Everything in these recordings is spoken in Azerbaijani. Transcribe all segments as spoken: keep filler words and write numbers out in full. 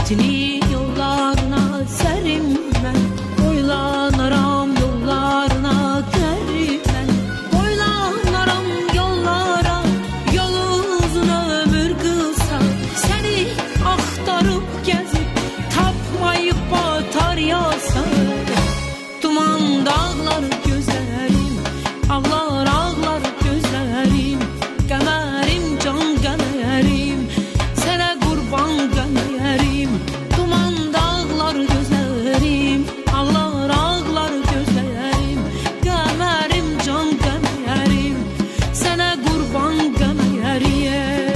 Hasretini yollarına serim ben, boylanaram yollarına kerim ben, boylanaram yollara, yol uzun ömür kısa, seni aktarıp gezip tapmayıp batar yasa. Duman dağlar gözlerim, ağlar ağlar gözlerim, qəmərim can qəmərim, sənə qurban qəmərim. Duman dağlar gözlerim, ağlar ağlar gözlerim, qəmərim can qəmərim, sənə qurban qəmərim.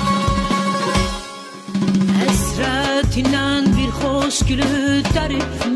Həsrətindən bir xoş gülü dərib